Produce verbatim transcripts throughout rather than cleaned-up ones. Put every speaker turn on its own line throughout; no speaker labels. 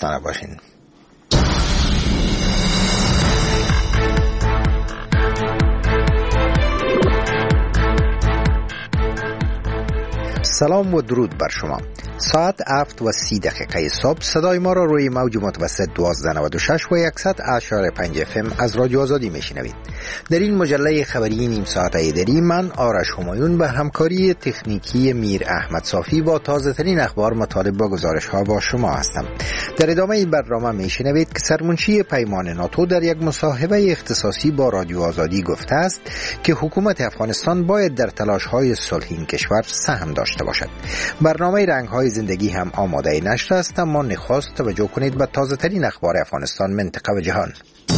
دوستانه باشین. سلام و درود بر شما. ساعت هفت و سی دقیقه صبح صدای ما را روی موج متوسط دوازده نود و شش و صد اشاره پنج اف ام از رادیو آزادی میشنوید. در این مجله خبری نیم ساعته ایدری من آرش همایون به همکاری تکنیکی میر احمد صافی با تازه ترین اخبار مطالب و گزارش ها با شما هستم. در ادامه این برنامه میشنوید که سرمنشی پیمان ناتو در یک مصاحبه اختصاصی با رادیو آزادی گفته است که حکومت افغانستان باید در تلاش های صلح این کشور سهم داشته باشد. برنامه رنگ های زندگی هم آماده نشر است، اما نخست توجه کنید به تازه ترین اخبار افغانستان، منطقه و جهان.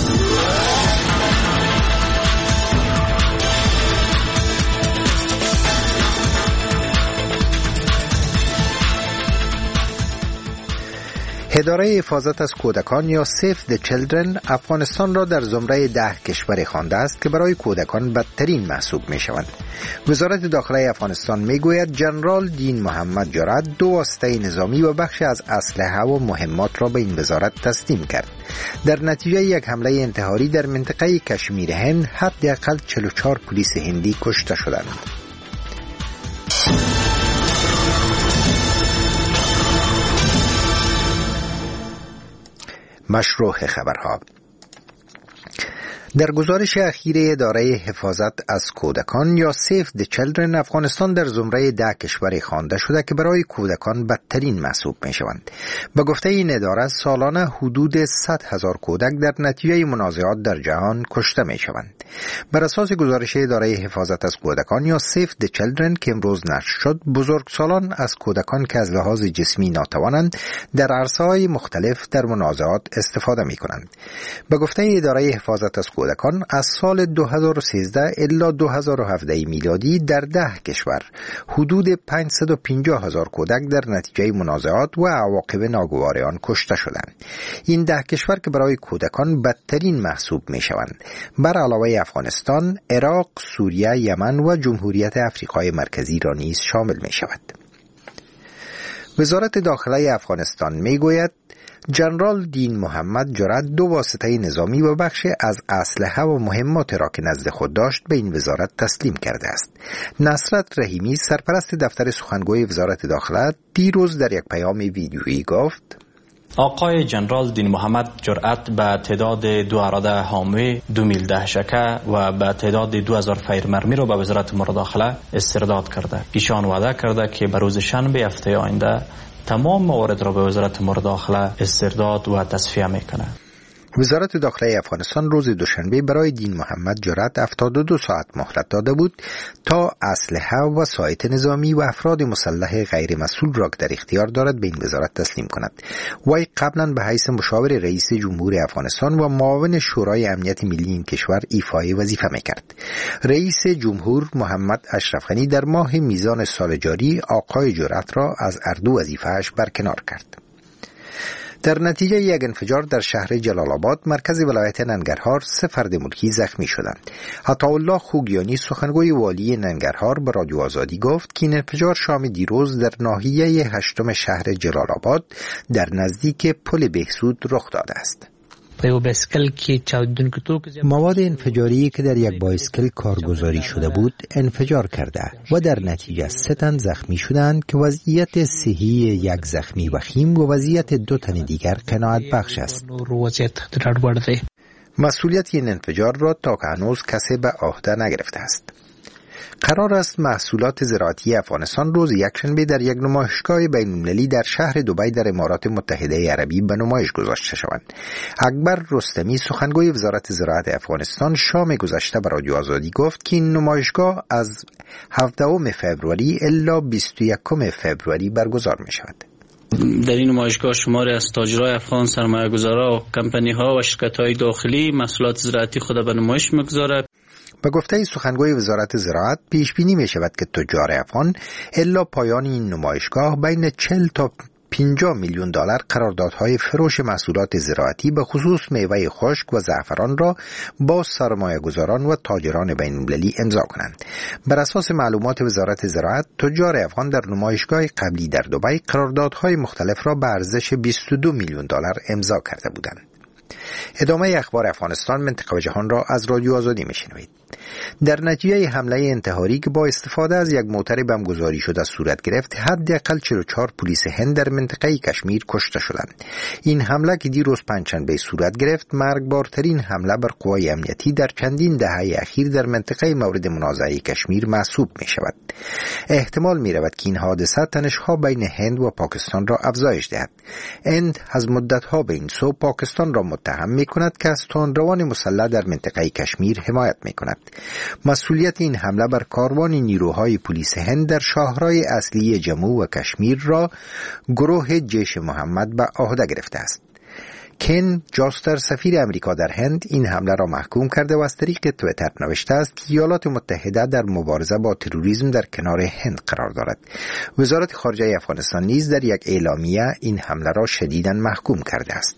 اداره حفاظت از کودکان یا سیف د چیلدرن افغانستان را در زمره ده کشور خوانده است که برای کودکان بدترین محسوب می شوند. وزارت داخله افغانستان می گوید جنرال دین محمد جرأت دو واسطه نظامی و بخش از اسلحه و مهمات را به این وزارت تسلیم کرد. در نتیجه یک حمله انتحاری در منطقه کشمیر هند حداقل چهل و چهار پلیس هندی کشته شدند. مشروع خبرها. در گزارش اخیر اداره حفاظت از کودکان یا سیف د چیلدرن افغانستان در زمره ده کشور خوانده شده که برای کودکان بدترین محسوب می شوند. به گفته این اداره سالانه حدود صد هزار کودک در نتیجه منازعات در جهان کشته می شوند. بر اساس گزارش اداره حفاظت از کودکان یا سیف د چیلدرن که امروز نشر شد، بزرگسالان از کودکان که از لحاظ جسمی ناتوانند در عرصه‌های مختلف در منازعات استفاده می کنند. به گفته اداره حفاظت از کودکان از سال دو هزار و سیزده الی دو هزار و هفده میلادی در ده کشور حدود پانصد و پنجاه هزار کودک در نتیجه منازعات و عواقب ناگوار آن کشته شدند. این ده کشور که برای کودکان بدترین محسوب می شوند بر علاوه افغانستان، عراق، سوریه، یمن و جمهوریت آفریقای مرکزی را نیز شامل می شود. وزارت داخله افغانستان می گوید جنرال دین محمد جرأت دو واسطه نظامی و بخش از اسلحه و مهمات را که نزد خود داشت به این وزارت تسلیم کرده است. نصرت رحیمی سرپرست دفتر سخنگوی وزارت داخله دیروز در یک پیام ویدیویی گفت:
آقای جنرال دین محمد جرأت به تعداد دو اراده حاموی، دو میل دهشکه و به تعداد دو هزار فیر مرمی را به وزارت امور داخله استرداد کرده. ایشان وعده کرده که به روز شنبه هفته آینده تمام موارد را به وزارت امور داخله استرداد و تصفیه میکنه.
وزارت داخله افغانستان روز دوشنبه برای دین محمد جرأت هفتاد و دو ساعت مهلت داده بود تا اسلحه و وسایط نظامی و افراد مسلح غیر مسئول را که در اختیار دارد به این وزارت تسلیم کند. وی قبلا به حیث مشاور رئیس جمهور افغانستان و معاون شورای امنیت ملی این کشور ایفای وظیفه میکرد. رئیس جمهور محمد اشرف غنی در ماه میزان سال جاری آقای جرأت را از اردو وظیفه‌اش برکنار کرد. در نتیجه یک انفجار در شهر جلال آباد مرکز ولایت ننگرهار سه فرد ملکی زخمی شدند. عطاالله خوگیانی سخنگوی والی ننگرهار به رادیو آزادی گفت که این انفجار شام دیروز در ناحیه هشتم شهر جلال آباد در نزدیک پل بهسود رخ داده است. مواد انفجاری که در یک بایسکل کارگزاری شده بود انفجار کرده و در نتیجه سه تن زخمی شدند که وضعیت صحی یک زخمی وخیم و وضعیت دو تن دیگر قناعت بخش است. مسئولیت این انفجار را تا که هنوز کسی به عهده نگرفته است. قرار است محصولات زراعتی افغانستان روز یکشنبه در یک نمایشگاه بین‌المللی در شهر دبی در امارات متحده عربی به نمایش گذاشته شوند. اکبر رستمی سخنگوی وزارت زراعت افغانستان شام گذشته به رادیو آزادی گفت که این نمایشگاه از هفدهم فوریه الی بیست و یکم فوریه برگزار می شود.
در این نمایشگاه شماری از تاجرای افغان، سرمایه‌گذاران و کمپانی‌ها و شرکت‌های داخلی محصولات زراعتی خود به نمایش می‌گذارند.
به گفته سخنگوی وزارت زراعت پیش بینی می شود که تجار افغان الا پایان این نمایشگاه بین چهل تا پنجاه میلیون دلار قراردادهای فروش محصولات زراعتی به خصوص میوه خشک و زعفران را با سرمایه‌گذاران و تاجران بین‌المللی امضا کنند. بر اساس معلومات وزارت زراعت، تجار افغان در نمایشگاه قبلی در دبی قراردادهای مختلف را به ارزش بیست و دو میلیون دلار امضا کرده بودند. ادامه اخبار افغانستان، منطقه و جهان را از رادیو آزادی میشنوید. در نتیجه حمله انتحاری که با استفاده از یک موتر بمبگذاری شده صورت گرفت، حداقل چهل و چهار پلیس هند در منطقه کشمیر کشته شدند. این حمله که دیروز پنجشنبه صورت گرفت، مرگبارترین حمله بر قوای امنیتی در چندین دهه اخیر در منطقه مورد منازعه کشمیر محسوب می شود. احتمال می رود که این حادثه تنش‌ها بین هند و پاکستان را افزایش دهد. هند از مدت‌ها به این سو پاکستان را متهم می کند که از تندروان مسلح در منطقه کشمیر حمایت می کند. مسئولیت این حمله بر کاروان نیروهای پلیس هند در شاهرهای اصلی جموں و کشمیر را گروه جیش محمد به عهده گرفته است. کن جاستر، سفیر امریکا در هند، این حمله را محکوم کرده و از طریق توییتر نوشته است که ایالات متحده در مبارزه با تروریسم در کنار هند قرار دارد. وزارت خارجه افغانستان نیز در یک اعلامیه این حمله را شدیداً محکوم کرده است.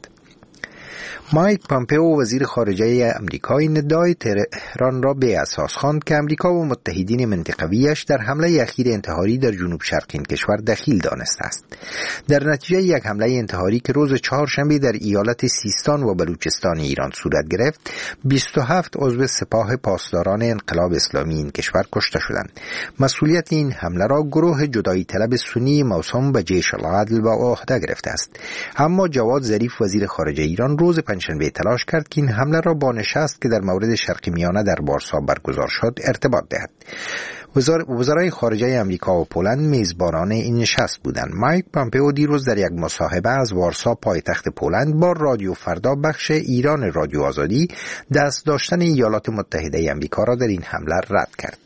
مایک پامپئو، وزیر خارجه امریکا، این ادعای تهران را به اساس خواند که امریکا و متحدین منطقویش در حمله اخیر انتحاری در جنوب شرق این کشور دخیل دانسته است. در نتیجه یک حمله انتحاری که روز چهارشنبه در ایالت سیستان و بلوچستان ایران صورت گرفت، بیست و هفت عضو سپاه پاسداران انقلاب اسلامی این کشور کشته شدند. مسئولیت این حمله را گروه جدایی طلب سنی موسوم به جیش العدل به عهده گرفته است. اما جواد ظریف، وزیر خارجه ایران، روز پنجشنبه تلاش کرد که این حمله را با نشست که در مورد شرق میانه در وارسا برگزار شد ارتباط دهد. وزرای خارجه امریکا و پولند میزبانان این نشست بودند. مایک پامپئو دیروز در یک مصاحبه از وارسا، پایتخت پولند، با رادیو فردا بخش ایران رادیو آزادی دست داشتن ایالات متحده امریکا را در این حمله رد کرد.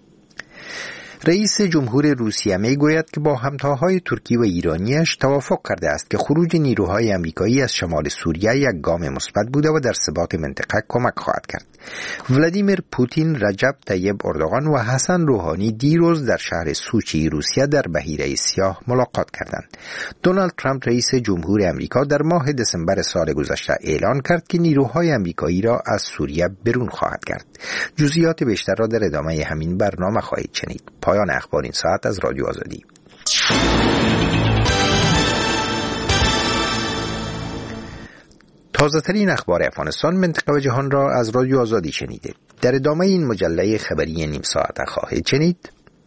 رئیس جمهور روسیه می گوید که با همتاهای ترکی و ایرانیش توافق کرده است که خروج نیروهای امریکایی از شمال سوریه یک گام مثبت بوده و در ثبات منطقه کمک خواهد کرد. ولادیمیر پوتین، رجب طیب اردوغان و حسن روحانی دیروز در شهر سوچی روسیه در بحیره سیاه ملاقات کردند. دونالد ترامپ، رئیس جمهور امریکا، در ماه دسامبر سال گذشته اعلان کرد که نیروهای امریکایی را از سوریه برون خواهد کرد. جزئیات بیشتر را در ادامه همین برنامه خواهید شنید. پایان اخبار این ساعت از رادیو آزادی. تازه ترین اخبار افغانستان، منطقه و جهان را از رادیو آزادی شنیدید. در ادامه این مجله خبری نیم ساعت خواهید شنید: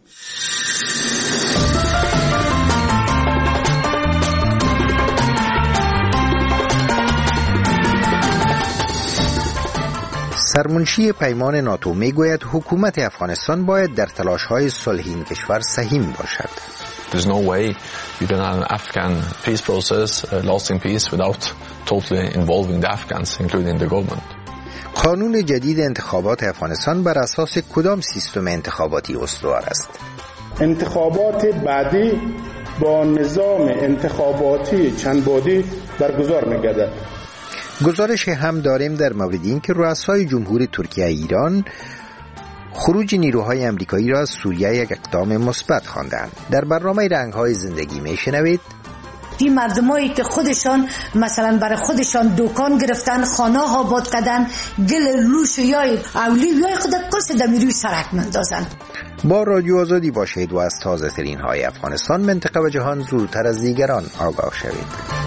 سرمنشی پیمان ناتو می گوید حکومت افغانستان باید در تلاش‌های صلح این کشور سهیم باشد.
There's no way you can have an Afghan peace process, a lasting peace, without totally involving the Afghans, including the government.
قانون جدید انتخابات افغانستان بر اساس کدام سیستم انتخاباتی استوار است؟
انتخابات بعدی با نظام انتخاباتی چند بعدی برگزار می‌گردد.
گزارش هم داریم در مورد این که رؤسای جمهور ترکیه ایران خروج نیروهای امریکایی را از سوریه یک اقدام مثبت خواندند. در برنامه رنگ‌های زندگی میشنوید:
این مردمایی که خودشان مثلا برای خودشان دکان گرفتن، خانه ها آباد کردن، گل لوش یا اولی یا خود کس دمیروی سرک مندازن.
با رادیو آزادی باشید و از تازه ترین های افغانستان، منطقه و جهان زودتر از دیگران آگاه شوید.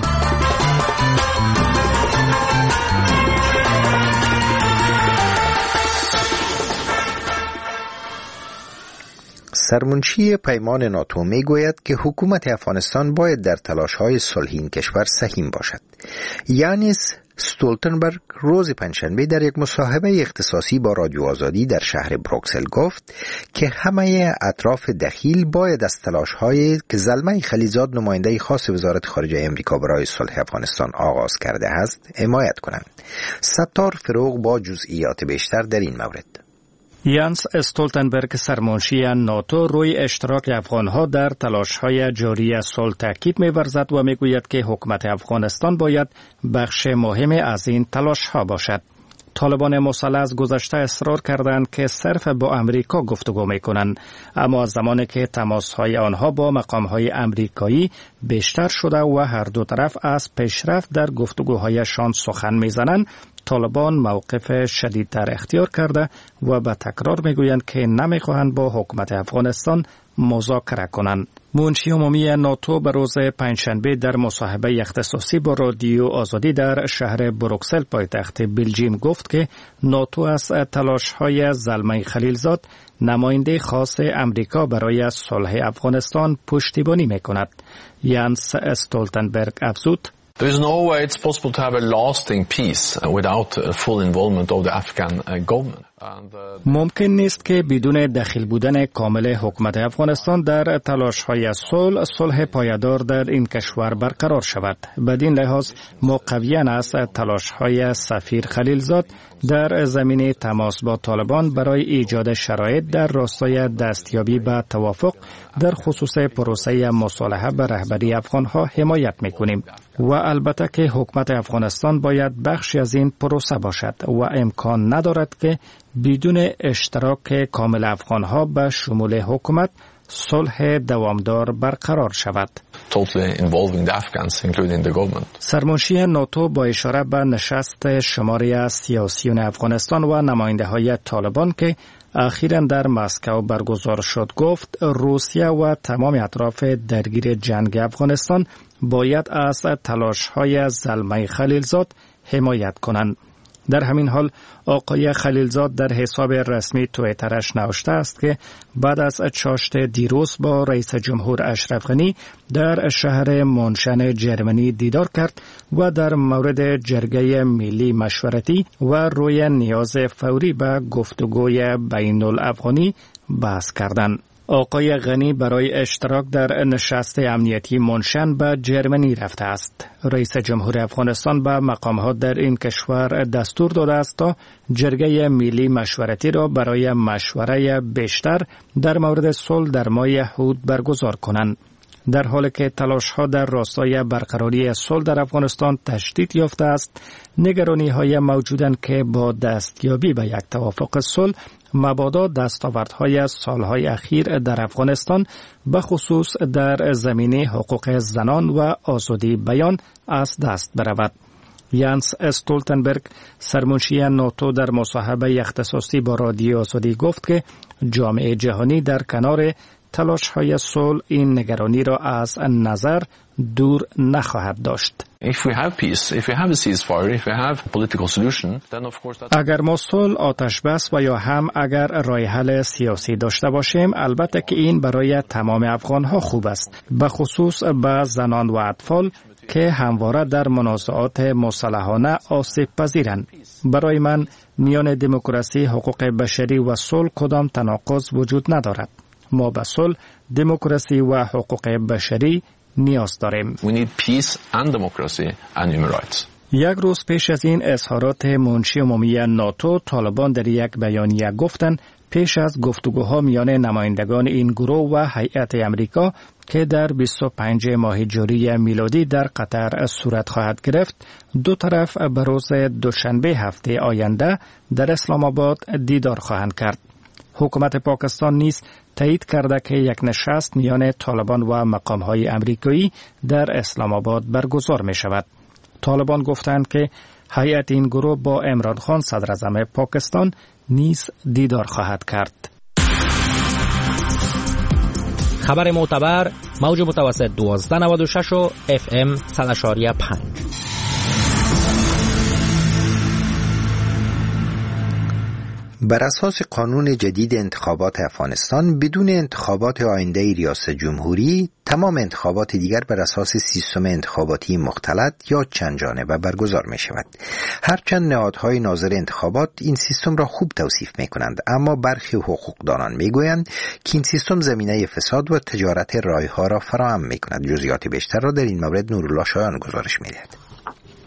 سرمنشی پیمان ناتو می گوید که حکومت افغانستان باید در تلاش‌های صلح این کشور سهیم باشد. یانس استولتنبرگ روز پنجشنبه در یک مصاحبه اختصاصی با رادیو آزادی در شهر بروکسل گفت که همه اطراف دخیل باید از تلاش‌هایی که زلمه خلیزاد، نماینده خاص وزارت خارجه امریکا برای صلح افغانستان آغاز کرده است، حمایت کنند. ستار فروغ با جزئیات بیشتر در این مورد.
یانس استولتنبرگ، سرمنشی ناتو، روی اشتراک افغانها در تلاش‌های جاری صلح تاکید می‌ورزد و می‌گوید که حکومت افغانستان باید بخش مهمی از این تلاش‌ها باشد. طالبان مسلح از گذشته اصرار کردند که صرف با امریکا گفتگو میکنند، اما از زمانی که تماسهای آنها با مقامهای امریکایی بیشتر شده و هر دو طرف از پیشرفت در گفتگوهایشان سخن میزنند، طالبان موقف شدیدتر اختیار کرده و به تکرار میگویند که نمیخواهند با حکومت افغانستان مذاکره کنند. منشی عمومی ناتو به روز پنجشنبه در مصاحبه اختصاصی با رادیو آزادی در شهر بروکسل پایتخت بلژیم گفت که ناتو از تلاش‌های زلمه خلیلزاد، نماینده خاص امریکا برای صلح افغانستان، پشتیبانی میکند. یانس استولتنبرگ افزود:
There is no way it's possible to have a lasting peace without full involvement of the Afghan government.
ممکن نیست که بدون دخیل بودن کامل حکومت افغانستان در تلاش‌های صلح صلح پایدار در این کشور برقرار شود. بدین لحاظ ما قویاً از تلاش‌های سفیر خلیلزاد در زمینه تماس با طالبان برای ایجاد شرایط در راستای دستیابی به توافق در خصوص پروسه مصالحه به رهبری افغان‌ها حمایت می‌کنیم و البته که حکومت افغانستان باید بخشی از این پروسه باشد و امکان ندارد که بدون اشتراک کامل افغان‌ها به شمول حکومت صلح دوامدار برقرار شود.
Totally involving the Afghans, including the government.
سرمنشی ناتو با اشاره به نشست شماری از سیاسیون افغانستان و نماینده‌های طالبان که اخیراً در مسکو برگزار شد گفت روسیه و تمام اطراف درگیر جنگ افغانستان باید از تلاش‌های زلمه خلیلزاد حمایت کنند. در همین حال آقای خلیلزاد در حساب رسمی توییترش نوشته است که بعد از چاشت دیروز با رئیس جمهور اشرف غنی در شهر مونشن جرمنی دیدار کرد و در مورد جرگه ملی مشورتی و روی نیاز فوری به گفتگوی بین الافغانی بحث کردند. آقای غنی برای اشتراک در نشست امنیتی مونشن به جرمنی رفته است. رئیس جمهور افغانستان به مقامات در این کشور دستور داده است تا جرگه ملی مشورتی را برای مشوره بیشتر در مورد صلح در ماه هود برگزار کنند. در حالی که تلاش‌ها در راستای برقراری صلح در افغانستان تشدید یافته است، نگرانی‌های موجودند که با دستیابی به یک توافق صلح مبادا دستاوردهای سالهای اخیر در افغانستان به خصوص در زمینه حقوق زنان و آزادی بیان از دست برود. یانس استولتنبرگ سرمنشی ناتو در مصاحبه اختصاصی با رادیو آزادی گفت که جامعه جهانی در کنار تلاش‌های صلح این نگرانی را از نظر دور نخواهد داشت.
If we have peace, if we have a ceasefire, if we have a political solution, then of course that...
اگر ما صلح، آتش بس و یا هم اگر راه حل سیاسی داشته باشیم، البته که این برای تمام افغان‌ها خوب است، به خصوص به زنان و اطفال که همواره در منازعات مسلحانه آسیب پذیرند. برای من میان دموکراسی، حقوق بشری و صلح کدام تناقض وجود ندارد. ما به صلح، دموکراسی و حقوق بشری نیاز داریم.
We need peace and democracy and human rights.
یک روز پیش از این اظهارات منشی عمومی ناتو، طالبان در یک بیانیه گفتند پیش از گفتگوها میان نمایندگان این گروه و هیئت امریکا که در بیست و پنجم ماه جوری میلادی در قطر صورت خواهد گرفت، دو طرف به روز دوشنبه هفته آینده در اسلام آباد دیدار خواهند کرد. حکومت پاکستان نیز تایید کرده که یک نشست میان طالبان و مقام‌های امریکایی در اسلام آباد برگزار می شود. طالبان گفتند که هیئت این گروه با عمران خان صدر اعظم پاکستان نیز دیدار خواهد کرد.
خبر معتبر موج متوسط دوازده نود و شش و اف ام صد و پنج.
بر اساس قانون جدید انتخابات افغانستان، بدون انتخابات آینده ریاست جمهوری، تمام انتخابات دیگر بر اساس سیستم انتخاباتی مختلط یا چند جانبه برگزار می شود. هرچند نهادهای ناظر انتخابات این سیستم را خوب توصیف می کنند، اما برخی حقوقدانان می گویند که این سیستم زمینه فساد و تجارت رایها را فراهم می کند. جزئیات بیشتر را در این مورد نورالله شایان گزارش می دهد.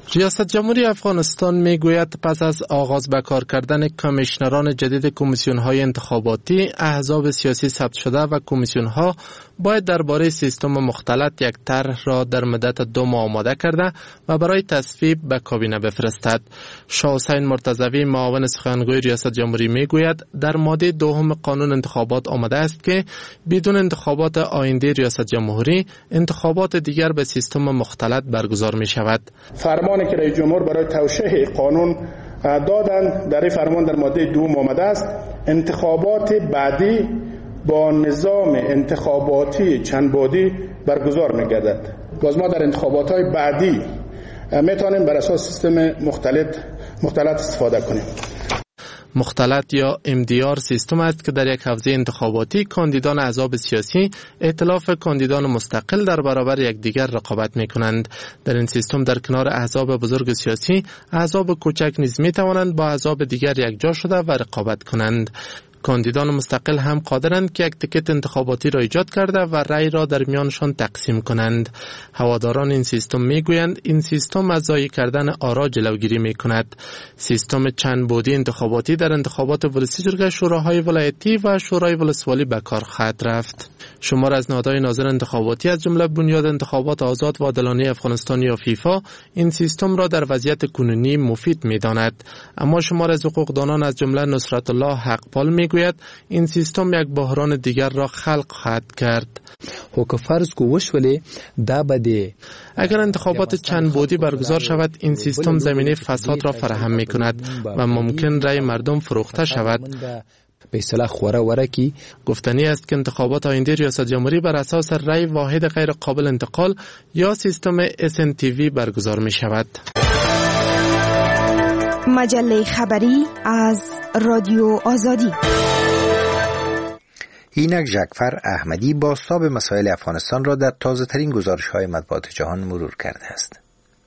ریاست جمهوری افغانستان میگوید پس از آغاز به کار کردن کمیشنران جدید کمیسیون‌های انتخاباتی، احزاب سیاسی ثبت شده و کمیسیون‌ها باید درباره سیستم مختلط یک طرح را در مدت دو ماه آماده کرده و برای تصویب به کابینه بفرستد. شاه حسین مرتضوی معاون سخنگوی ریاست جمهوری میگوید در ماده دوم قانون انتخابات آمده است که بدون انتخابات آینده ریاست جمهوری، انتخابات دیگر به سیستم مختلط برگزار می شود.
فرمانی که رئیس جمهور برای توشیح قانون دادند در این فرمان در ماده دوم آمده است انتخابات بعدی با نظام انتخاباتی چند بعدی برگزار می‌گردد. باز ما در انتخابات‌های بعدی می‌توانیم بر اساس سیستم مختلط مختلط استفاده کنیم.
مختلط یا ام دی آر سیستم است که در یک حوزه انتخاباتی کاندیدان احزاب سیاسی ائتلاف کاندیدان مستقل در برابر یکدیگر رقابت می‌کنند. در این سیستم در کنار احزاب بزرگ سیاسی، احزاب کوچک نیز می‌توانند با احزاب دیگر یکجا شده و رقابت کنند. کاندیدان مستقل هم قادرند که یک تیکت انتخاباتی را ایجاد کرده و رأی را در میانشان تقسیم کنند. هواداران این سیستم میگویند این سیستم از ضایع کردن آرا جلوگیری میکند. سیستم چند بعدی انتخاباتی در انتخابات ولسی شوراهای ولایتی و شورای ولسوالی به کار خواهد رفت. شمار از نهادهای ناظر انتخاباتی از جمله بنیاد انتخابات آزاد و عادلانه افغانستان یا فیفا این سیستم را در وضعیت کنونی مفید می‌داند، اما شمار از حقوقدانان از جمله نصرت الله حقپال میگوید این سیستم یک بحران دیگر را خلق خواهد کرد.
خو فرض کو وشولې دا بده
اگر انتخابات چند بعدی برگزار شود این سیستم زمینه فساد را فراهم می‌کند و ممکن رأی مردم فروخته شود.
به اصطلاح خوره وره کی
گفتنی است که انتخابات آینده ریاست جمهوری بر اساس رأی واحد غیر قابل انتقال یا سیستم اس ان تی وی برگزار می شود.
مجله خبری از رادیو آزادی.
اینک جعفر احمدی بازتاب مسائل افغانستان را در تازه ترین گزارش های مطبوعات جهان مرور کرده است.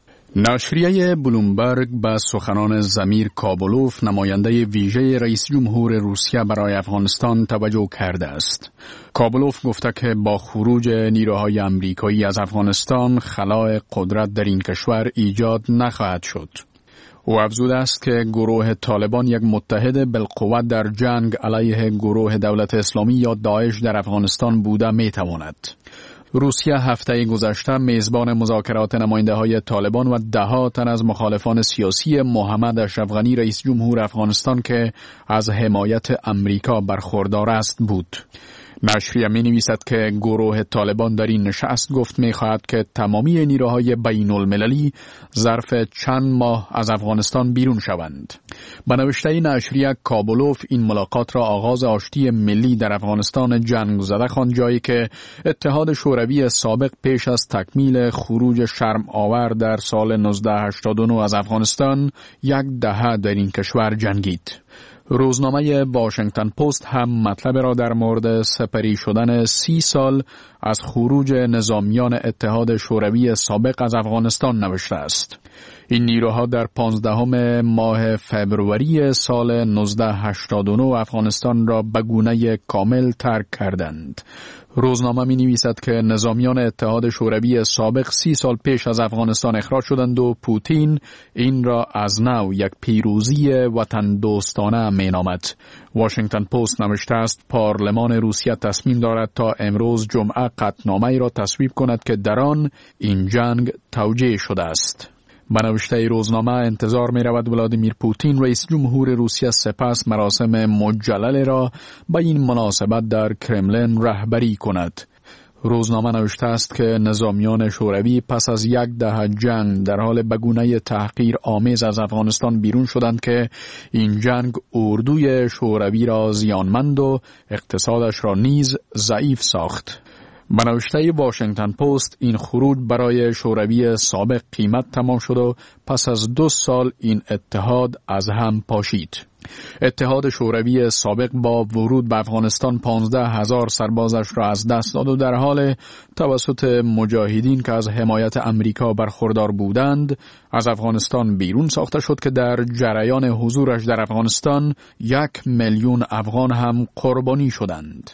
نشریه بلومبرگ به سخنان ضمیر کابلوف نماینده ویژه رئیس جمهور روسیه برای افغانستان توجه کرده است. کابلوف گفته که با خروج نیروهای امریکایی از افغانستان خلاء قدرت در این کشور ایجاد نخواهد شد. او افزوده است که گروه طالبان یک متحد بالقوت در جنگ علیه گروه دولت اسلامی یا داعش در افغانستان بوده میتواند. روسیه هفته گذشته میزبان مذاکرات نماینده‌های طالبان و ده تن از مخالفان سیاسی محمد اشرف غنی رئیس جمهور افغانستان که از حمایت امریکا برخوردار است بود. نشریه می نویسد که گروه طالبان در این نشست گفت می خواهد که تمامی نیروهای بین المللی ظرف چند ماه از افغانستان بیرون شوند. به نوشته نشریه کابلوف این ملاقات را آغاز آشتی ملی در افغانستان جنگ زده خواند، جایی که اتحاد شوروی سابق پیش از تکمیل خروج شرم آور در سال نوزده هشتاد و نه از افغانستان یک دهه در این کشور جنگید. روزنامه واشنگتن پست هم مطلب را در مورد سپری شدن سی سال از خروج نظامیان اتحاد شوروی سابق از افغانستان نوشته است. این نیروها در پانزدهم ماه فبروری سال نوزده هشتاد و نه افغانستان را به گونه کامل ترک کردند. روزنامه می نویسد که نظامیان اتحاد شوروی سابق سی سال پیش از افغانستان اخراج شدند و پوتین این را از نو یک پیروزی وطن دوستانه می نامد. واشنگتن پست نوشته است پارلمان روسیه تصمیم دارد تا امروز جمعه قطعنامه‌ای را تصویب کند که در آن این جنگ توجیه شده است. به نوشته روزنامه انتظار می رود ولادیمیر پوتین رئیس جمهور روسیه سپس مراسم مجلل را به این مناسبت در کرملین رهبری کند. روزنامه نوشته است که نظامیان شوروی پس از یک دهه جنگ در حال به گونه تحقیر آمیز از افغانستان بیرون شدند که این جنگ اردوی شوروی را زیانمند و اقتصادش را نیز ضعیف ساخت. به نوشته واشنگتن پست این خروج برای شوروی سابق قیمت تمام شد و پس از دو سال این اتحاد از هم پاشید. اتحاد شوروی سابق با ورود به افغانستان پانزده هزار سربازش را از دست داد و در حال توسط مجاهدین که از حمایت امریکا برخوردار بودند از افغانستان بیرون ساخته شد که در جریان حضورش در افغانستان یک میلیون افغان هم قربانی شدند.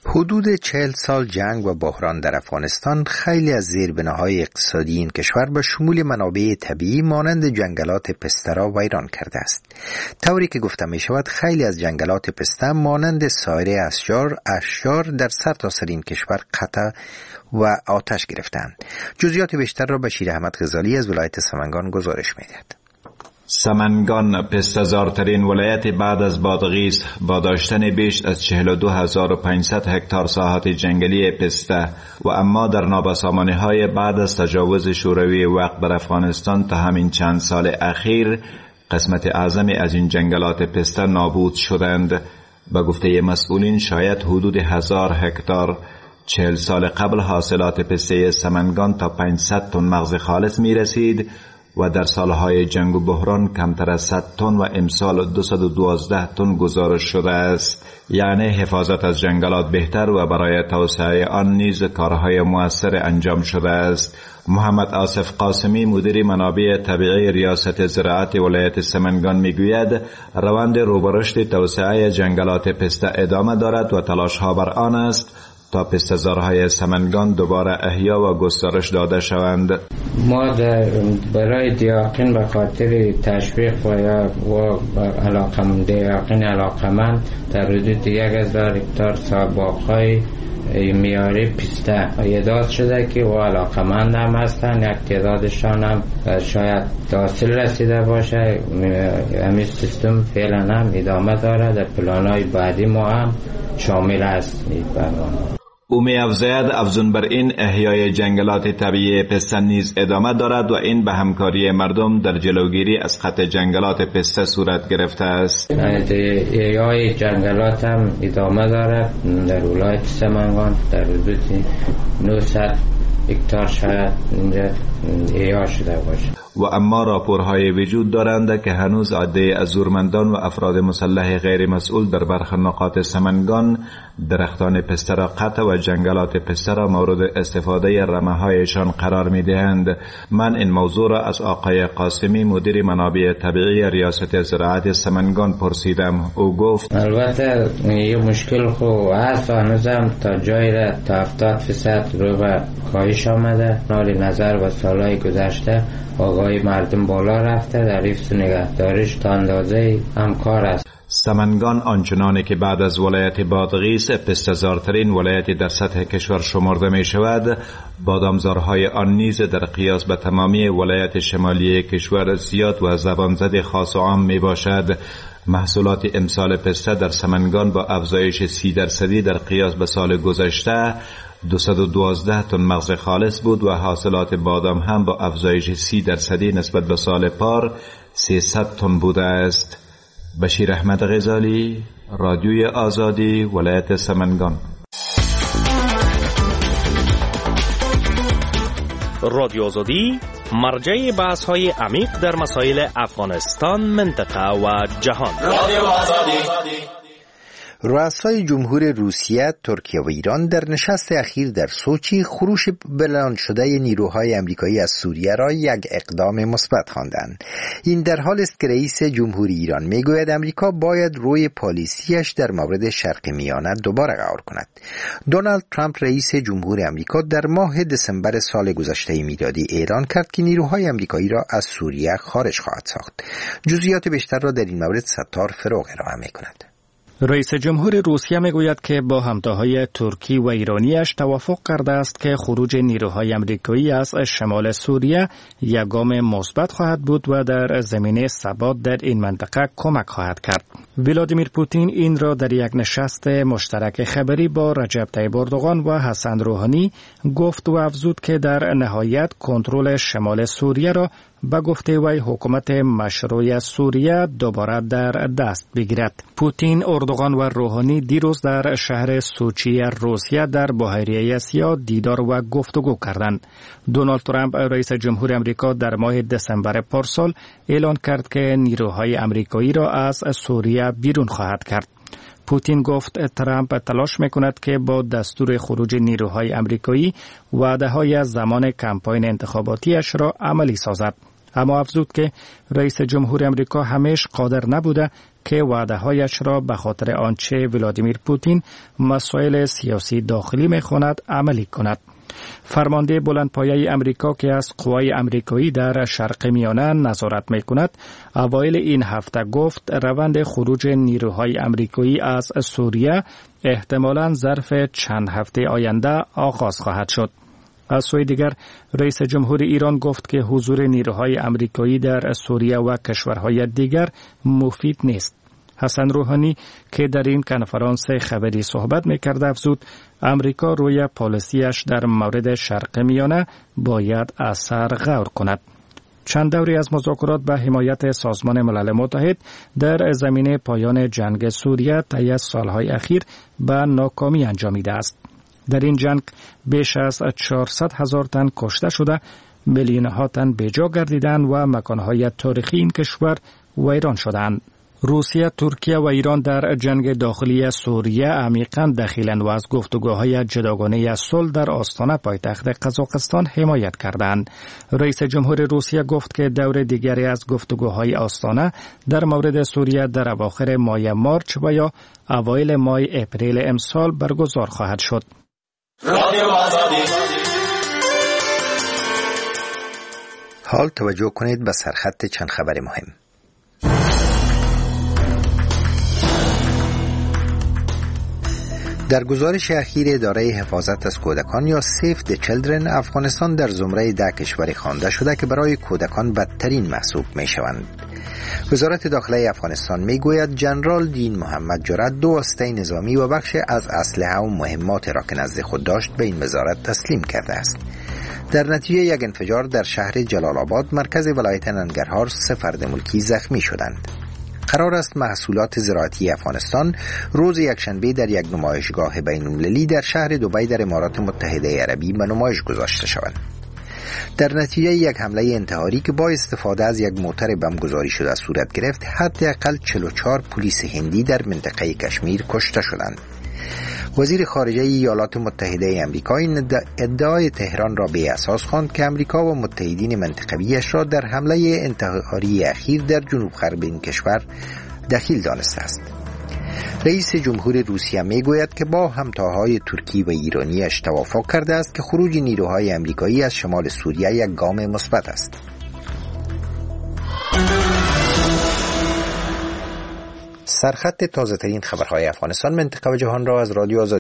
حدود چهل سال جنگ و بحران در افغانستان خیلی از زیربناهای اقتصادی این کشور به شمول منابع طبیعی مانند جنگلات پسته را ویران کرده است. طوری که گفته می شود خیلی از جنگلات پسته مانند سایر اشجار اشجار در سرتاسر این کشور قطع و آتش گرفتند. جزئیات بیشتر را بشیر احمد غزالی از ولایت سمنگان گزارش می‌دهد.
سمنگان پسته‌زارترین ولایت بعد از بادغیس با داشتن بیش از چهل و دو هزار و پانصد هکتار ساحت جنگلی پسته و اما در نابسامانی‌های بعد از تجاوز شوروی وقت بر افغانستان تا همین چند سال اخیر قسمت اعظمی از این جنگلات پسته نابود شدند. به گفته مسئولین شاید حدود هزار هکتار چهل سال قبل حاصلات پسته سمنگان تا پانصد تن مغز خالص می رسید و در سالهای جنگ و بحران کمتر از صد تن و امسال دویست و دوازده تن گزارش شده است. یعنی حفاظت از جنگلات بهتر و برای توسعه آن نیز کارهای مؤثر انجام شده است. محمد آصف قاسمی مدیر منابع طبیعی ریاست زراعت ولایت سمنگان میگوید روند روبرشت توسعه جنگلات پسته ادامه دارد و تلاش ها بر آن است تا پسته‌زارهای سمنگان دوباره احیا و گسترش داده شوند.
ما برای دیاقین به خاطر تشویق و یا و علاقم دیاقین علاقمند در حدود یک هزار هکتار سابقهای میاری پسته ایجاد شده که و علاقمند هم هستن. یک تعدادشان هم شاید حاصل رسیده باشه. همین سیستم فعلا هم ادامه داره. در پلانهای بعدی ما هم شامل است این برنامه.
او می افزاید افزون بر این احیای جنگلات طبیعی پسته نیز ادامه دارد و این به همکاری مردم در جلوگیری از قطع جنگلات پسته صورت گرفته است.
احیای جنگلات هم ادامه دارد در ولایت سمنگان در حدود نهصد هکتار شاید اینجا احیا شده باشه.
و اما راپورهای وجود دارند که هنوز عده از زورمندان و افراد مسلح غیر مسئول در برخی نقاط سمنگان درختان پسته را قطع و جنگلات پسته را مورد استفاده رمه‌هایشان قرار می‌دهند. من این موضوع را از آقای قاسمی مدیر منابع طبیعی ریاست زراعت سمنگان پرسیدم. او گفت
البته یه مشکل خو هست و هنوزم تا جایی را تا هفتاد درصد رو به کاهش آمده. حال نظر و سالهای گذشته آگاهی مردم بالا رفته. در حفظ نگهداریش تا اندازه همکار است.
سمنگان آنچنانی که بعد از ولایت بادغیس پسته‌زارترین ولایت در سطح کشور شمرده می شود، بادامزارهای آن نیز در قیاس به تمامی ولایت شمالی کشور زیاد و زبانزد خاص و عام می باشد. محصولات امسال پسته در سمنگان با افزایش سی درصدی در قیاس به سال گذشته دویست و دوازده تن مغز خالص بود و حاصلات بادام هم با افزایش سی درصدی نسبت به سال پار سیصد تن بوده است. بشیر احمد غزالی، رادیوی آزادی، ولایت سمنگان.
رادیو آزادی مرجع بحث های عمیق در مسائل افغانستان، منطقه و جهان. رادیو آزادی.
رؤسای جمهور روسیه، ترکیه و ایران در نشست اخیر در سوچی خروش بلند شده نیروهای آمریکایی از سوریه را یک اقدام مثبت خواندند. این در حال است که رئیس جمهوری ایران میگوید آمریکا باید روی پالیسیش در مورد شرق میانه دوباره غور کند. دونالد ترامپ رئیس جمهور آمریکا در ماه دسامبر سال گذشته میلادی اعلان کرد که نیروهای آمریکایی را از سوریه خارج خواهد ساخت. جزئیات بیشتر را در این مورد ستار فروغ ارائه میکند.
رئیس جمهور روسیه میگوید که با همتاهای ترکی و ایرانیش توافق کرده است که خروج نیروهای آمریکایی از شمال سوریه یک گام مثبت خواهد بود و در زمینه ثبات در این منطقه کمک خواهد کرد. ولادیمیر پوتین این را در یک نشست مشترک خبری با رجب طیب اردوغان و حسن روحانی گفت و افزود که در نهایت کنترل شمال سوریه را به گفته وی حکومت مشروع سوریه دوباره در دست بگیرد. پوتین، اردوغان و روحانی دیروز در شهر سوچی روسیه در بحیره آسیا دیدار و گفتگو کردند. دونالد ترامپ رئیس جمهور آمریکا در ماه دسامبر پارسال اعلان کرد که نیروهای آمریکایی را از سوریه بیرون خواهد کرد. پوتین گفت ترامپ تلاش میکند که با دستور خروج نیروهای آمریکایی وعده‌های از زمان کمپاین انتخاباتیش را عملی سازد. اما افزود که رئیس جمهور امریکا همیشه قادر نبوده که وعده‌هایش را به خاطر آنچه ولادیمیر پوتین مسائل سیاسی داخلی می‌خواند عملی کند. فرمانده بلندپایه امریکا که از قوای امریکایی در شرق میانه نظارت می‌کند، اوایل این هفته گفت روند خروج نیروهای امریکایی از سوریه احتمالاً ظرف چند هفته آینده آغاز خواهد شد. از سوی دیگر رئیس جمهور ایران گفت که حضور نیروهای امریکایی در سوریه و کشورهای دیگر مفید نیست. حسن روحانی که در این کنفرانس خبری صحبت می‌کرد افزود امریکا روی پالیسیش در مورد شرق میانه باید اثر غور کند. چند دوری از مذاکرات به حمایت سازمان ملل متحد در زمینه پایان جنگ سوریه طی از سالهای اخیر به ناکامی انجامیده است. در این جنگ بیش از چهارصد هزار تن کشته شده، میلیون ها تن بیجا گردیدند و مکانهای تاریخی این کشور ویران شدند. روسیه، ترکیه و ایران در جنگ داخلی سوریه عمیقاً دخیلند و از گفتگوهای جداگانه صلح در آستانه پایتخت قزاقستان حمایت کردند. رئیس جمهور روسیه گفت که دور دیگری از گفتگوهای آستانه در مورد سوریه در اواخر ماه مارچ و یا اوایل ماه اپریل امسال برگزار خواهد شد.
حال توجه کنید به سرخط چند خبر مهم. در گزارش اخیر اداره حفاظت از کودکان یا سیف د چیلدرن، افغانستان در زمره ده کشوری خوانده شده که برای کودکان بدترین محسوب می شوند. وزارت داخله افغانستان می گوید جنرال دین محمد جرأت دو واسطه نظامی و بخش از اسلحه و مهمات را که نزد خود داشت به این وزارت تسلیم کرده است. در نتیجه یک انفجار در شهر جلال آباد مرکز ولایت ننگرهار سه فرد ملکی زخمی شدند. قرار است محصولات زراعتی افغانستان روز یکشنبه در یک نمایشگاه بین‌المللی در شهر دبی در امارات متحده عربی به نمایش گذاشته شوند. در نتیجه یک حمله انتحاری که با استفاده از یک موتر بمبگذاری شده صورت گرفت، حداقل چهل و چهار پلیس هندی در منطقه کشمیر کشته شدند. وزیر خارجه ایالات متحده آمریکا این ادعای تهران را به اساس خواند که آمریکا و متحدین منطقویش را در حمله انتحاری اخیر در جنوب غرب این کشور دخیل دانسته است. رئیس جمهور روسیه میگوید که با همتاهای ترکی و ایرانیش توافق کرده است که خروج نیروهای آمریکایی از شمال سوریه یک گام مثبت است. سرخط تازه ترین خبرهای افغانستان، منطقه و جهان را از رادیو آزادی